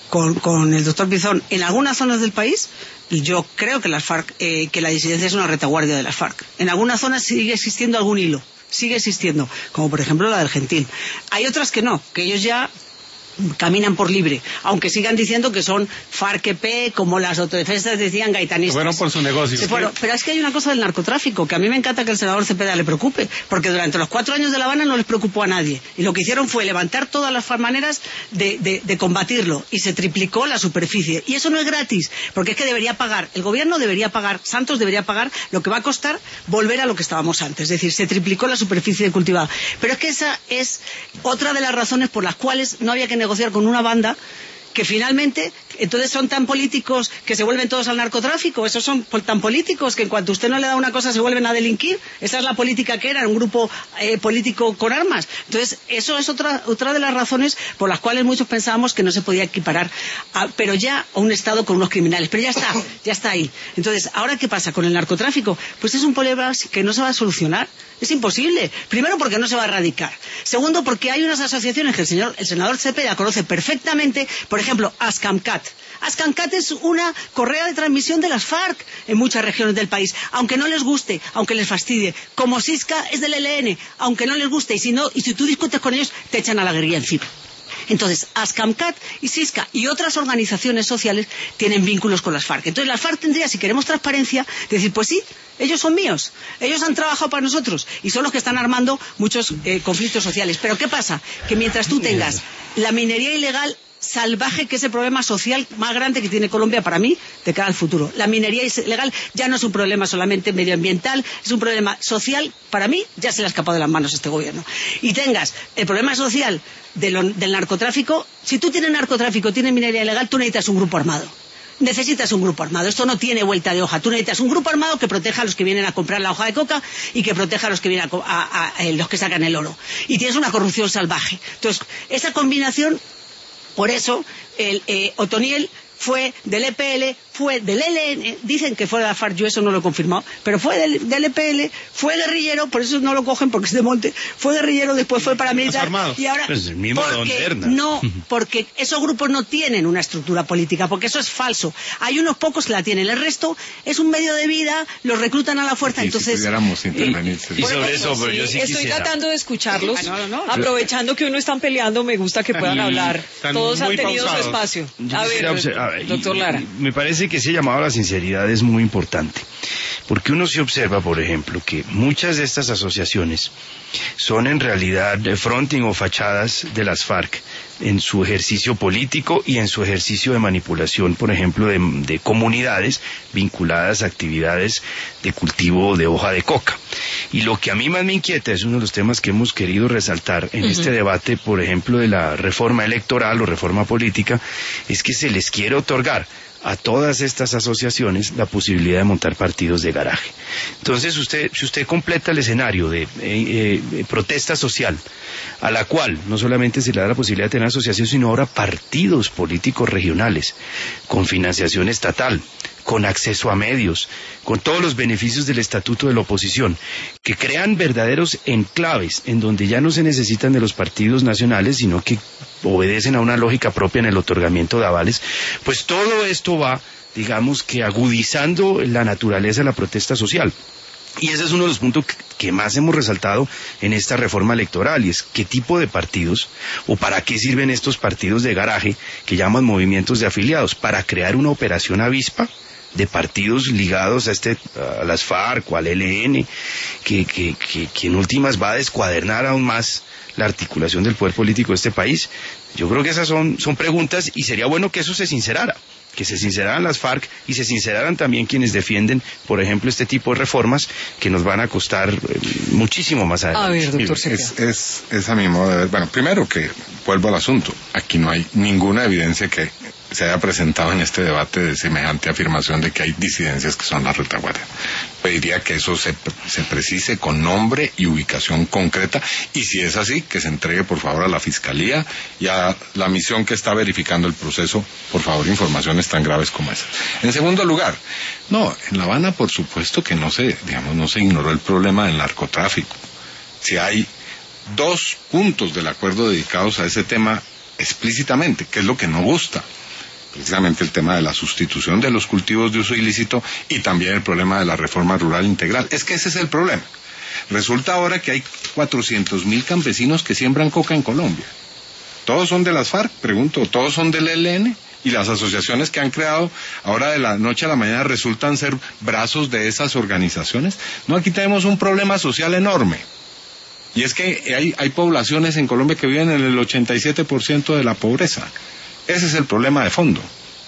el doctor Pizón, en algunas zonas del país, yo creo que las FARC, que la disidencia es una retaguardia de las FARC. En algunas zonas sigue existiendo algún hilo, sigue existiendo, como por ejemplo la del Gentil. Hay otras que no, que ellos ya caminan por libre, aunque sigan diciendo que son FARC-EP, como las autodefensas decían gaitanistas. Fueron por su negocio. Pero es que hay una cosa del narcotráfico, que a mí me encanta que el senador Cepeda le preocupe, porque durante los 4 años de La Habana no les preocupó a nadie, y lo que hicieron fue levantar todas las maneras de combatirlo, y se triplicó la superficie, y eso no es gratis, porque es que el gobierno debería pagar, Santos debería pagar lo que va a costar volver a lo que estábamos antes, es decir, se triplicó la superficie cultivada. Pero es que esa es otra de las razones por las cuales no había que negociar con una banda que finalmente, entonces son tan políticos que se vuelven todos al narcotráfico. Esos son tan políticos que en cuanto usted no le da una cosa se vuelven a delinquir. Esa es la política que era, un grupo político con armas. Entonces, eso es otra de las razones por las cuales muchos pensábamos que no se podía equiparar, pero ya a un Estado con unos criminales. Pero ya está ahí. Entonces, ¿ahora qué pasa con el narcotráfico? Pues es un problema que no se va a solucionar. Es imposible. Primero, porque no se va a erradicar. Segundo, porque hay unas asociaciones que el senador Cepeda conoce perfectamente, por ejemplo, ASCAMCAT. ASCAMCAT es una correa de transmisión de las FARC en muchas regiones del país, aunque no les guste, aunque les fastidie. Como SISCA es del ELN, aunque no les guste, y si tú discutes con ellos, te echan a la guerrilla encima. Entonces, ASCAMCAT y SISCA y otras organizaciones sociales tienen vínculos con las FARC. Entonces, la FARC tendría, si queremos transparencia, decir, pues sí, ellos son míos, ellos han trabajado para nosotros y son los que están armando muchos conflictos sociales. Pero ¿qué pasa? Que mientras tú tengas la minería ilegal salvaje, que es el problema social más grande que tiene Colombia para mí de cara al futuro. La minería ilegal ya no es un problema solamente medioambiental, es un problema social. Para mí ya se le ha escapado de las manos a este gobierno. Y tengas el problema social del narcotráfico. Si tú tienes narcotráfico, tienes minería ilegal, tú necesitas un grupo armado. Necesitas un grupo armado. Esto no tiene vuelta de hoja. Tú necesitas un grupo armado que proteja a los que vienen a comprar la hoja de coca y que proteja a los que vienen a los que sacan el oro. Y tienes una corrupción salvaje. Entonces, esa combinación. Por eso, Otoniel fue del EPL, fue del ELN, dicen que fue de la FARC, yo eso no lo he confirmado, pero fue del EPL, fue guerrillero, por eso no lo cogen porque es de monte, fue guerrillero, después fue paramilitar, y ahora, pues el mismo porque esos grupos no tienen una estructura política, porque eso es falso. Hay unos pocos que la tienen, el resto es un medio de vida, los reclutan a la fuerza, entonces... Si pudiéramos intervenir. Y sobre eso, pero yo sí estoy quisiera. tratando de escucharlos, aprovechando que uno están peleando, me gusta que puedan hablar, todos han tenido su espacio. A ver, doctor Lara. Me parece que ese llamado a la sinceridad es muy importante, porque uno se observa, por ejemplo, que muchas de estas asociaciones son en realidad fronting o fachadas de las FARC en su ejercicio político y en su ejercicio de manipulación, por ejemplo, de comunidades vinculadas a actividades de cultivo de hoja de coca. Y lo que a mí más me inquieta es uno de los temas que hemos querido resaltar en este debate, por ejemplo, de la reforma electoral o reforma política, es que se les quiere otorgar a todas estas asociaciones la posibilidad de montar partidos de garaje. Entonces, si usted completa el escenario de protesta social, a la cual no solamente se le da la posibilidad de tener asociaciones, sino ahora partidos políticos regionales, con financiación estatal, con acceso a medios, con todos los beneficios del estatuto de la oposición, que crean verdaderos enclaves en donde ya no se necesitan de los partidos nacionales, sino que obedecen a una lógica propia en el otorgamiento de avales, pues todo esto va, digamos que agudizando la naturaleza de la protesta social. Y ese es uno de los puntos que más hemos resaltado en esta reforma electoral, y es qué tipo de partidos o para qué sirven estos partidos de garaje que llaman movimientos de afiliados, para crear una operación avispa de partidos ligados a las FARC o al ELN, que en últimas va a descuadernar aún más la articulación del poder político de este país. Yo creo que esas son preguntas, y sería bueno que eso se sincerara, que se sinceraran las FARC y se sinceraran también quienes defienden, por ejemplo, este tipo de reformas que nos van a costar muchísimo más adelante. A ver, doctor Cepeda. Es a mi modo de ver. Bueno, primero que vuelvo al asunto. Aquí no hay ninguna evidencia que se haya presentado en este debate de semejante afirmación de que hay disidencias que son la retaguardia. Pediría que eso se precise con nombre y ubicación concreta, y si es así, que se entregue por favor a la Fiscalía y a la misión que está verificando el proceso, por favor, informaciones tan graves como esas. En segundo lugar, no, en La Habana por supuesto que no se ignoró el problema del narcotráfico. Si hay 2 puntos del acuerdo dedicados a ese tema explícitamente, que es lo que no gusta, precisamente el tema de la sustitución de los cultivos de uso ilícito y también el problema de la reforma rural integral. Es que ese es el problema. Resulta ahora que hay 400.000 campesinos que siembran coca en Colombia. ¿Todos son de las FARC? Pregunto. ¿Todos son del ELN? Y las asociaciones que han creado ahora de la noche a la mañana resultan ser brazos de esas organizaciones. No, aquí tenemos un problema social enorme. Y es que hay poblaciones en Colombia que viven en el 87% de la pobreza. Ese es el problema de fondo.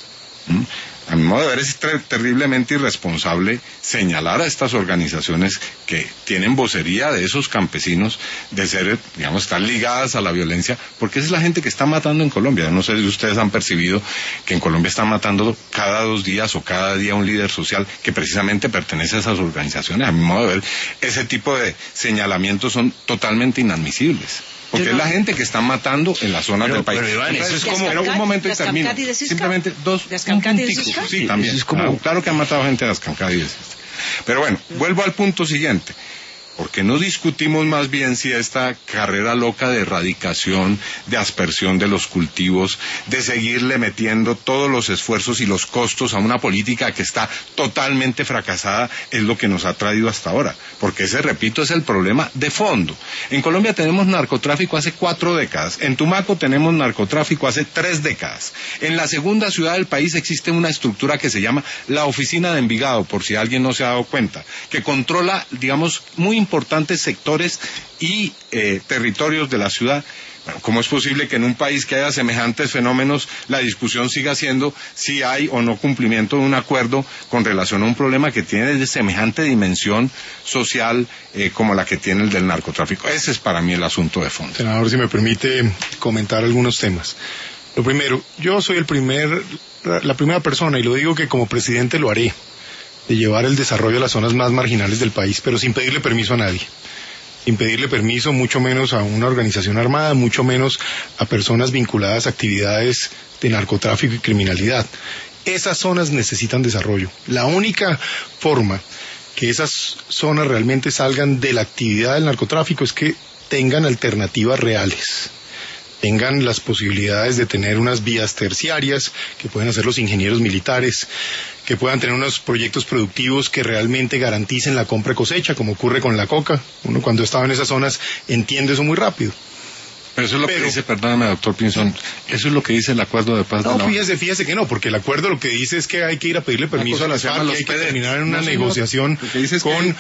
A mi modo de ver, es terriblemente irresponsable señalar a estas organizaciones que tienen vocería de esos campesinos de ser, digamos, estar ligadas a la violencia, porque esa es la gente que está matando en Colombia. Yo no sé si ustedes han percibido que en Colombia están matando cada 2 días o cada día un líder social que precisamente pertenece a esas organizaciones. A mi modo de ver, ese tipo de señalamientos son totalmente inadmisibles. Porque es la gente que está matando en las zonas del país. Pero Iván, eso es como... Pero un momento y termino. Simplemente 2 punticos. Sí, también. Claro que han matado gente de Ascancadi y de Cisca. Pero bueno, vuelvo al punto siguiente. ¿Por qué no discutimos más bien si esta carrera loca de erradicación, de aspersión de los cultivos, de seguirle metiendo todos los esfuerzos y los costos a una política que está totalmente fracasada es lo que nos ha traído hasta ahora? Porque ese, repito, es el problema de fondo. En Colombia tenemos narcotráfico hace 4 décadas. En Tumaco tenemos narcotráfico hace 3 décadas. En la segunda ciudad del país existe una estructura que se llama la Oficina de Envigado, por si alguien no se ha dado cuenta, que controla, digamos, muy importantes sectores y territorios de la ciudad. Bueno, ¿cómo es posible que en un país que haya semejantes fenómenos la discusión siga siendo si hay o no cumplimiento de un acuerdo con relación a un problema que tiene de semejante dimensión social como la que tiene el del narcotráfico? Ese es para mí el asunto de fondo. Senador, si me permite comentar algunos temas. Lo primero, yo soy la primera persona, y lo digo que como presidente lo haré, de llevar el desarrollo de las zonas más marginales del país, pero sin pedirle permiso a nadie. Sin pedirle permiso, mucho menos a una organización armada, mucho menos a personas vinculadas a actividades de narcotráfico y criminalidad. Esas zonas necesitan desarrollo. La única forma que esas zonas realmente salgan de la actividad del narcotráfico es que tengan alternativas reales, tengan las posibilidades de tener unas vías terciarias que pueden hacer los ingenieros militares, que puedan tener unos proyectos productivos que realmente garanticen la compra y cosecha, como ocurre con la coca. Uno cuando estaba en esas zonas entiende eso muy rápido. Pero eso es lo que dice, perdóname, doctor Pinzón, eso es lo que dice el acuerdo de paz. No, fíjese que no, porque el acuerdo lo que dice es que hay que ir a pedirle permiso a las FARC, y hay que terminar en una negociación con...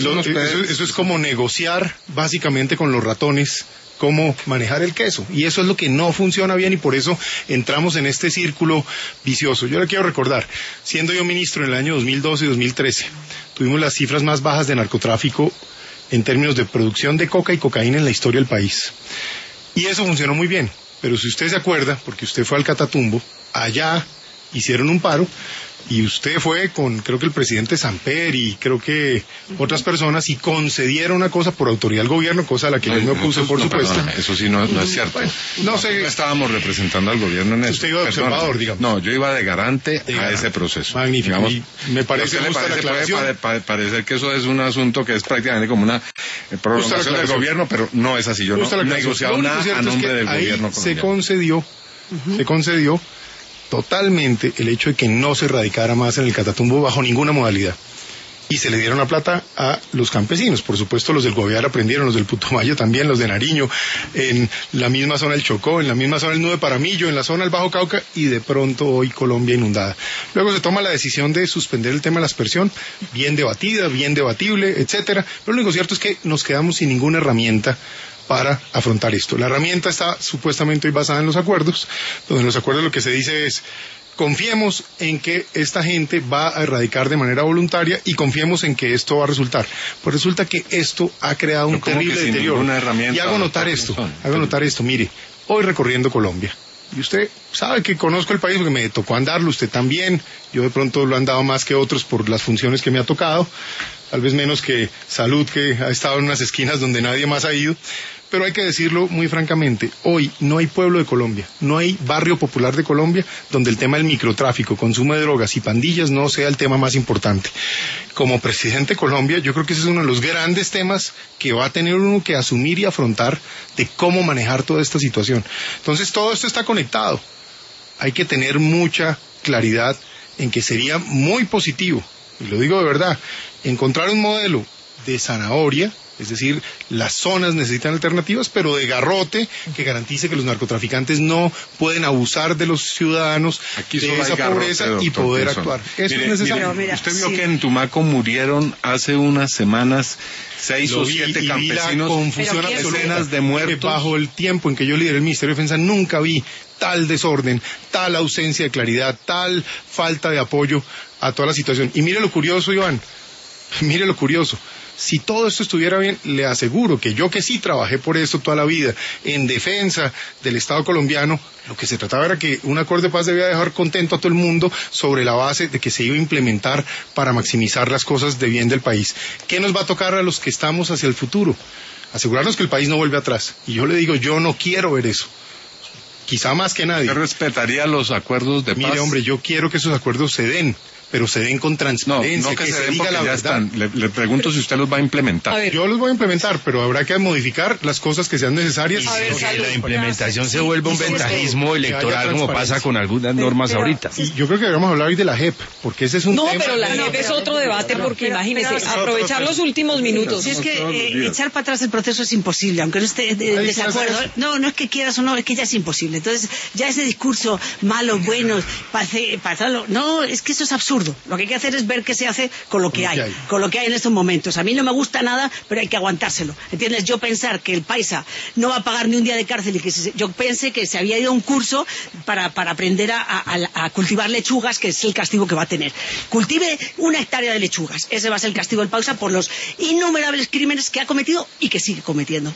Eso es como negociar básicamente con los ratones cómo manejar el queso, y eso es lo que no funciona bien, y por eso entramos en este círculo vicioso. Yo le quiero recordar, siendo yo ministro en el año 2012 y 2013, tuvimos las cifras más bajas de narcotráfico en términos de producción de coca y cocaína en la historia del país, y eso funcionó muy bien. Pero si usted se acuerda, porque usted fue al Catatumbo, allá hicieron un paro y usted fue con, creo que el presidente Samper y creo que otras personas, y concedieron una cosa por autoridad del gobierno, cosa a la que yo me opuse, por supuesto. Perdona, eso sí no es cierto. No sé. No estábamos representando al gobierno en eso. Usted iba de observador, digamos. No, yo iba de garante a ese proceso. Magnífico. Digamos, y me parece justa la aclaración. Puede parecer que eso es un asunto que es prácticamente como una prolongación del gobierno, pero no es así. Yo no he negociado nada a nombre del gobierno colombiano. Se concedió totalmente el hecho de que no se radicara más en el Catatumbo bajo ninguna modalidad. Y se le dieron la plata a los campesinos. Por supuesto, los del Gobiar aprendieron, los del Putumayo también, los de Nariño, en la misma zona del Chocó, en la misma zona del Nudo de Paramillo, en la zona del Bajo Cauca, y de pronto hoy Colombia inundada. Luego se toma la decisión de suspender el tema de la aspersión, bien debatida, bien debatible, etcétera. Pero lo único cierto es que nos quedamos sin ninguna herramienta para afrontar esto. La herramienta está supuestamente hoy basada en los acuerdos, donde en los acuerdos lo que se dice es: confiemos en que esta gente va a erradicar de manera voluntaria y confiemos en que esto va a resultar. Pues resulta que esto ha creado un terrible deterioro. Y hago notar esto, mire, hoy recorriendo Colombia, y usted sabe que conozco el país porque me tocó andarlo, usted también, yo de pronto lo he andado más que otros por las funciones que me ha tocado, tal vez menos que Salud, que ha estado en unas esquinas donde nadie más ha ido. Pero hay que decirlo muy francamente, hoy no hay pueblo de Colombia, no hay barrio popular de Colombia donde el tema del microtráfico, consumo de drogas y pandillas no sea el tema más importante. Como presidente de Colombia, yo creo que ese es uno de los grandes temas que va a tener uno que asumir y afrontar de cómo manejar toda esta situación. Entonces todo esto está conectado. Hay que tener mucha claridad en que sería muy positivo, y lo digo de verdad, encontrar un modelo de zanahoria. Es decir, las zonas necesitan alternativas, pero de garrote que garantice que los narcotraficantes no pueden abusar de los ciudadanos de esa pobreza y poder actuar. Eso es necesario. Mira, usted vio que en Tumaco murieron hace unas semanas 6 o 7 campesinos, decenas de muertos. Bajo el tiempo en que yo lideré el Ministerio de Defensa nunca vi tal desorden, tal ausencia de claridad, tal falta de apoyo a toda la situación. Y mire lo curioso, Iván, mire lo curioso. Si todo esto estuviera bien, le aseguro que yo, que sí trabajé por esto toda la vida, en defensa del Estado colombiano, lo que se trataba era que un acuerdo de paz debía dejar contento a todo el mundo sobre la base de que se iba a implementar para maximizar las cosas de bien del país. ¿Qué nos va a tocar a los que estamos hacia el futuro? Asegurarnos que el país no vuelve atrás. Y yo le digo, yo no quiero ver eso. Quizá más que nadie. ¿Usted respetaría los acuerdos de paz? Mire, hombre, yo quiero que esos acuerdos se den, pero se den con transparencia, no que se den diga la ya verdad. están. Le pregunto si usted los va a implementar. A ver. Yo los voy a implementar, pero habrá que modificar las cosas que sean necesarias. Que la implementación se vuelva un ventajismo electoral como pasa con algunas normas ahorita. Y yo creo que deberíamos hablar hoy de la JEP, porque ese es un tema... No, pero la JEP es otro debate, porque imagínese, aprovechar los últimos minutos. Si es que echar para atrás el proceso es imposible, aunque no esté de desacuerdo. No es que quieras o no, es que ya es imposible. Entonces, ya ese discurso malo, bueno, pasarlo, no, es que eso es absurdo. Lo que hay que hacer es ver qué se hace con lo que hay en estos momentos. A mí no me gusta nada, pero hay que aguantárselo. ¿Entiendes? Yo pensar que el paisa no va a pagar ni un día de cárcel y que yo pensé que se había ido a un curso para aprender a cultivar lechugas, que es el castigo que va a tener. Cultive 1 hectárea de lechugas. Ese va a ser el castigo del paisa por los innumerables crímenes que ha cometido y que sigue cometiendo.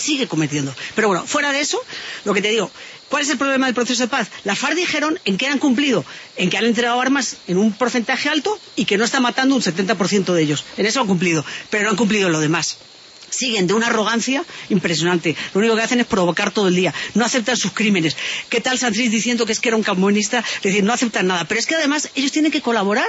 Pero bueno, fuera de eso, lo que te digo, ¿cuál es el problema del proceso de paz? Las FARC dijeron en qué han cumplido, en que han entregado armas en un porcentaje alto y que no está matando un 70% de ellos. En eso han cumplido, pero no han cumplido en lo demás. Siguen de una arrogancia impresionante. Lo único que hacen es provocar todo el día. No aceptan sus crímenes. ¿Qué tal Santrich diciendo que era un comunista? Es decir, no aceptan nada. Pero es que además ellos tienen que colaborar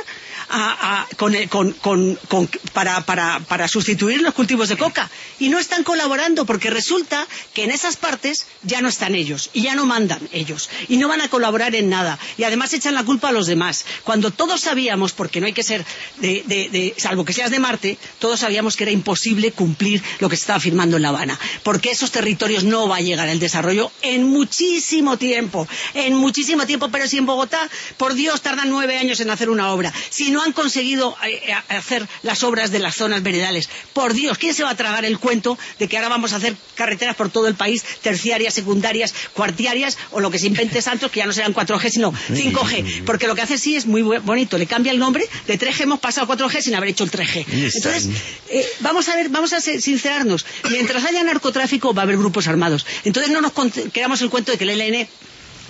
para sustituir los cultivos de coca. Y no están colaborando porque resulta que en esas partes ya no están ellos. Y ya no mandan ellos. Y no van a colaborar en nada. Y además echan la culpa a los demás. Cuando todos sabíamos, porque no hay que ser salvo que seas de Marte, todos sabíamos que era imposible cumplir lo que se estaba firmando en La Habana, porque esos territorios no va a llegar el desarrollo en muchísimo tiempo, pero si en Bogotá, por Dios, tardan 9 años en hacer una obra, si no han conseguido hacer las obras de las zonas veredales, por Dios, ¿quién se va a tragar el cuento de que ahora vamos a hacer carreteras por todo el país, terciarias, secundarias, cuartiarias, o lo que se invente Santos, que ya no serán 4G, sino 5G, porque lo que hace sí es muy bonito, le cambia el nombre, de 3G hemos pasado a 4G sin haber hecho el 3G. Entonces, vamos a sincerarnos, mientras haya narcotráfico va a haber grupos armados. Entonces no nos quedamos el cuento de que el ELN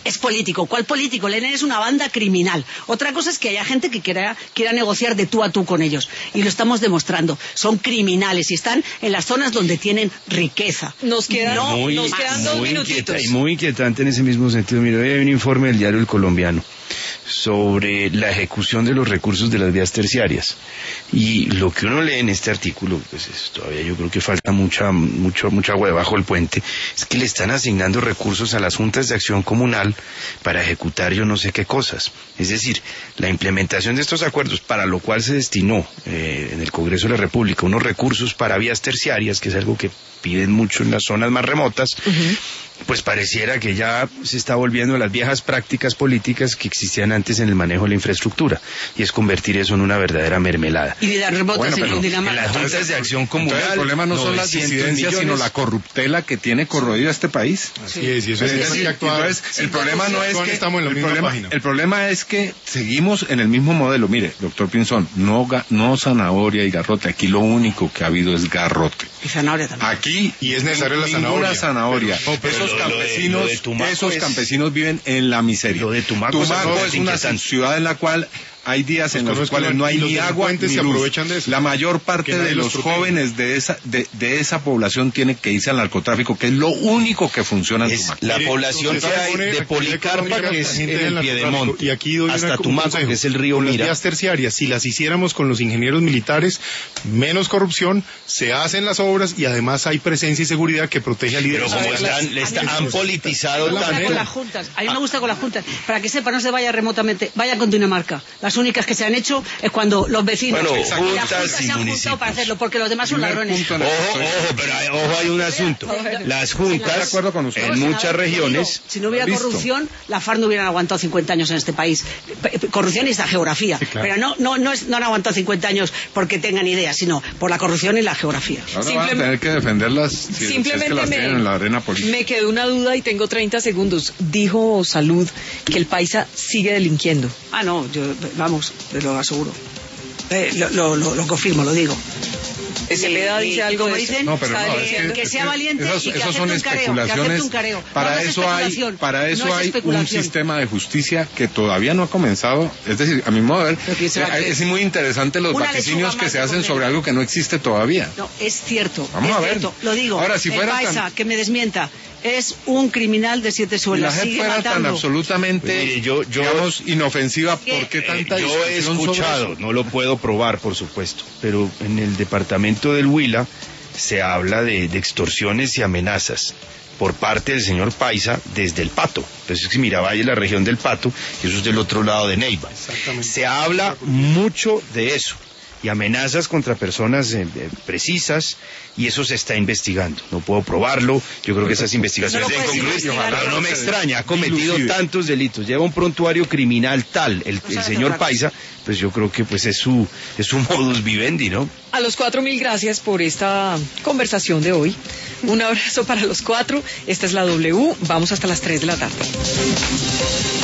es político. ¿Cuál político? El ELN es una banda criminal. Otra cosa es que haya gente que quiera negociar de tú a tú con ellos. Y lo estamos demostrando. Son criminales y están en las zonas donde tienen riqueza. Nos quedan 2 minutitos. Y muy inquietante en ese mismo sentido. Mira, hoy hay un informe del diario El Colombiano sobre la ejecución de los recursos de las vías terciarias. Y lo que uno lee en este artículo, pues todavía yo creo que falta mucha agua debajo del puente, es que le están asignando recursos a las juntas de acción comunal para ejecutar yo no sé qué cosas. Es decir, la implementación de estos acuerdos, para lo cual se destinó en el Congreso de la República unos recursos para vías terciarias, que es algo que piden mucho en las zonas más remotas, pues pareciera que ya se está volviendo a las viejas prácticas políticas que existían antes en el manejo de la infraestructura, y es convertir eso en una verdadera mermelada. Y de las remotas en Cundinamarca. En las juntas de acción comunal, entonces, el problema no son las disidencias, sino la corruptela que tiene corroído este país. Así es, y eso es decir, entonces, el problema no es que estamos en la misma página. El problema es que seguimos en el mismo modelo. Mire, doctor Pinzón, no zanahoria y garrote. Aquí lo único que ha habido es garrote. Y zanahoria también. Aquí y es necesario la ninguna zanahoria. Esos campesinos viven en la miseria. Lo de Tumaco es una ciudad en la cual hay días en los cuales no hay ni agua ni se luz. aprovechan de eso. La mayor parte de los jóvenes de esa población tiene que irse al narcotráfico, que es lo único que funciona en Tumaco. La población que hay de Policarpa, que es en el Piedemonte, y aquí doy hasta Tumaco, que es el río Mira. Las Mira. vías terciarias, si las hiciéramos con los ingenieros militares, menos corrupción, se hacen las obras y además hay presencia y seguridad que protege al líder. Pero como han politizado tanto. Con las juntas. A mí me gusta con las juntas. Para que sepa, no se vaya remotamente, vaya con Dinamarca. Las únicas que se han hecho es cuando los vecinos Bueno, y las juntas se han juntado para hacerlo, porque los demás son ladrones. Ojo, pero hay un asunto. Las juntas, de acuerdo con usted. en muchas regiones... Si no hubiera corrupción, la FARC no hubieran aguantado 50 años en este país. Corrupción y esta geografía. Sí, claro. Pero no han aguantado 50 años porque tengan ideas, sino por la corrupción y la geografía. Ahora van a tener que defenderlas simplemente es que las tienen en la arena política. Me quedó una duda y tengo 30 segundos. Dijo Salud que el paisa sigue delinquiendo. No, vamos, te lo aseguro. Lo confirmo, lo digo. Cepeda dice algo como de eso. dicen, No, pero no, que sea valiente y que esos son especulaciones. Para eso hay un sistema de justicia que todavía no ha comenzado. Es decir, a mi modo de ver, es muy interesante los vaticinios que se hacen sobre algo que no existe todavía. No, es cierto. Vamos a ver. Cierto, lo digo. Ahora, si fuera el paisa que me desmienta es un criminal de 7 suelos. Si la gente fuera matando. tan absolutamente, digamos, inofensiva, ¿por qué tanta Yo he escuchado, no lo puedo probar, por supuesto, pero en el departamento del Huila se habla de extorsiones y amenazas por parte del señor Paisa desde el Pato. Entonces, si Miravalle es la región del Pato, y eso es del otro lado de Neiva. Se habla mucho de eso, y amenazas contra personas precisas, y eso se está investigando. No puedo probarlo, yo creo que esas investigaciones deben concluir, pero no me extraña, ha cometido tantos delitos, lleva un prontuario criminal tal, el señor Paisa, pues yo creo que pues es su modus vivendi, ¿no? A los 4, 1000 gracias por esta conversación de hoy. Un abrazo para los 4, esta es la W, vamos hasta las 3 de la tarde.